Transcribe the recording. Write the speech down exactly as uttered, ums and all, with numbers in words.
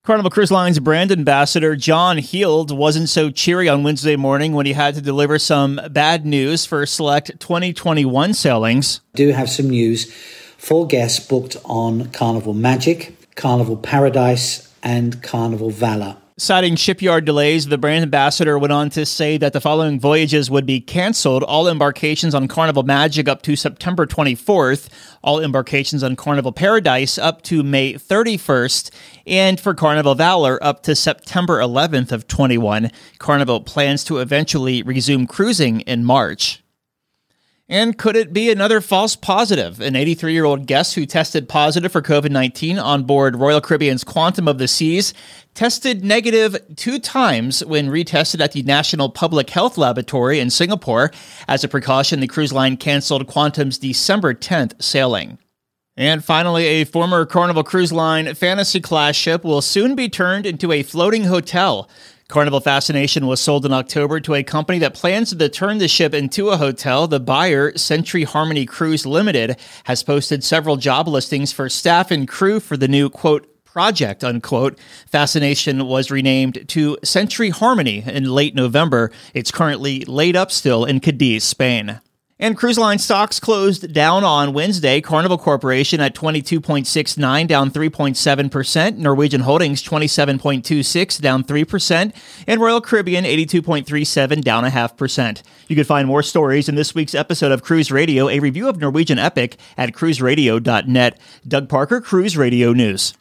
Carnival Cruise Line's brand ambassador John Heald wasn't so cheery on Wednesday morning when he had to deliver some bad news for select twenty twenty-one sailings. I do have some news for guests booked on Carnival Magic, Carnival Paradise, and Carnival Valor. Citing shipyard delays, the brand ambassador went on to say that the following voyages would be canceled: all embarkations on Carnival Magic up to September twenty-fourth, all embarkations on Carnival Paradise up to May thirty-first, and for Carnival Valor up to September eleventh of twenty-one. Carnival plans to eventually resume cruising in March. And could it be another false positive? An eighty-three-year-old guest who tested positive for covid nineteen on board Royal Caribbean's Quantum of the Seas tested negative two times when retested at the National Public Health Laboratory in Singapore. As a precaution, the cruise line canceled Quantum's December tenth sailing. And finally, a former Carnival Cruise Line Fantasy Class ship will soon be turned into a floating hotel. Carnival Fascination was sold in October to a company that plans to turn the ship into a hotel. The buyer, Century Harmony Cruise Limited, has posted several job listings for staff and crew for the new, quote, project, unquote. Fascination was renamed to Century Harmony in late November. It's currently laid up still in Cadiz, Spain. And cruise line stocks closed down on Wednesday. Carnival Corporation at twenty-two point six nine, down three point seven percent. Norwegian Holdings twenty-seven point two six, down three percent. And Royal Caribbean eighty-two point three seven, down a half percent. You can find more stories in this week's episode of Cruise Radio, a review of Norwegian Epic, at cruise radio dot net. Doug Parker, Cruise Radio News.